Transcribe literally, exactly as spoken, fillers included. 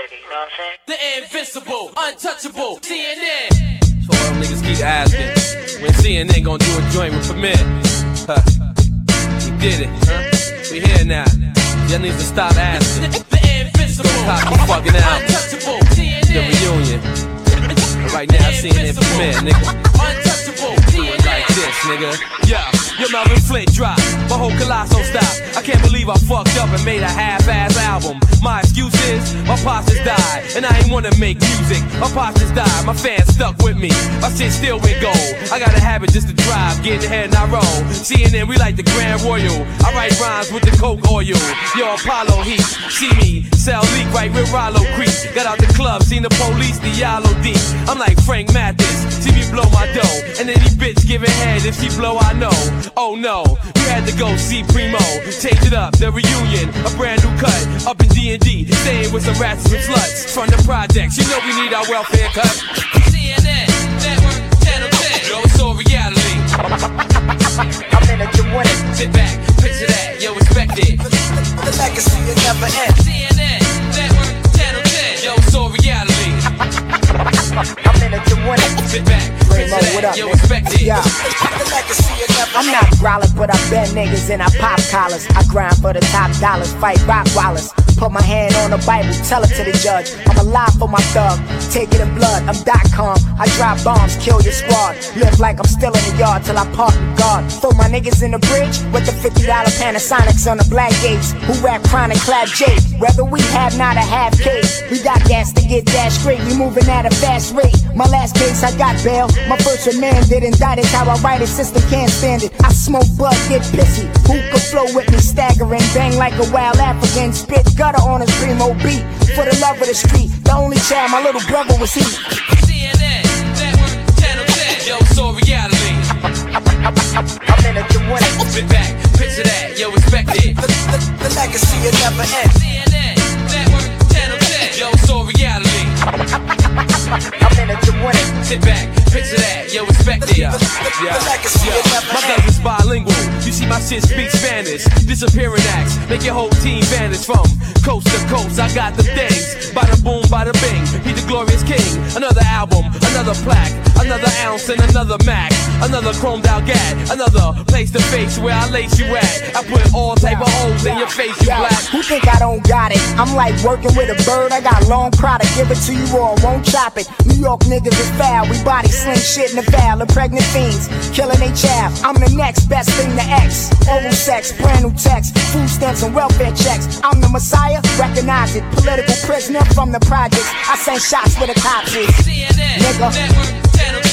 city, you know what I'm saying? The invincible, untouchable, C N N. So all them niggas keep asking, when C N N gon' do a joint with Premier? Huh. We did it, huh? We here now. Y'all need to stop asking. The invincible, stop keep fucking out. Untouchable, the reunion. Right now, C N N Premier, nigga. Untouchable, do it like this, nigga. Yeah. Your Melvin Flint drop, my whole colossal stop. I can't believe I fucked up and made a half-ass album. My excuse is, my pops just died, and I ain't wanna make music. My pops just died, my fans stuck with me. My shit still went gold. I got a habit just to drive, get ahead and I roll. C N N, we like the Grand Royal. I write rhymes with the Coke oil. Yo, Apollo Heat, see me, sell leak right with Rollo Creek. Got out the club, seen the police, the Yellow D. I'm like Frank Mathis, see me blow my dough. And any bitch giving head, if she blow, I know. Oh no, you had to go see Primo. Change it up, the reunion, a brand new cut. Up in D and D, staying with some rats and some sluts. From the projects, you know we need our welfare cut. C N N, Network, Channel ten. Yo, it's all reality. I'm in it to win it. Sit back, picture that, yo, respect it. The legacy will never end. C N N, Network, Channel ten. Yo, it's all reality. I'm in it to win it. Sit back, picture that, up, yo, man? respect it. Yeah. The legacy will never I'm not growling, but I bend niggas and I pop collars. I grind for the top dollars, fight rock wallers. Put my hand on the Bible, tell it to the judge. I'm alive for my thug, take it in blood. I'm dot com, I drop bombs, kill your squad. Live like I'm still in the yard till I park the guard. Throw my niggas in the bridge with the fifty dollar Panasonics on the black gates. Who rap chronic, clap Jake. Whether we have not a half case, we got gas to get that straight. We moving at a fast rate. My last case, I got bail. My first remand did indict it. How I write it, system can't stand it. I smoke bud, get pissy. Who could flow with me, staggering, bang like a wild African, spit gutter on his primo beat. For the love of the street, the only child my little brother was he. C N N, Network, Channel ten. Yo, it's all reality. I'm in it to win it. Sit back, picture that, yo, respect it. The, the, the legacy will never end. C N N, Network, Channel ten. Yo, it's all reality. I'm in it to win it. Sit back, picture that, yo, respect it. Yeah, yeah, yeah. My guns is bilingual. You see my shit speak Spanish. Disappearing acts, make your whole team vanish from coast to coast. I got the things. Bada boom, bada bing. He the glorious king. Another album, another plaque, another ounce and another Mac, another chromed out gat, another place to face where I lace you at. I put all type of holes in your face, you black. Who think I don't got it? I'm like working with a bird. I got long product, give it to you or I won't chop it. New York niggas is foul. We body sling shit in the foul. The pregnant fiends killing they child. I'm the next best thing to X. Oral sex, brand new text, food stamps and welfare checks. I'm the Messiah, recognize it. Political prisoner from the projects. I send shots where the cops is. C N N, nigga. Network, Channel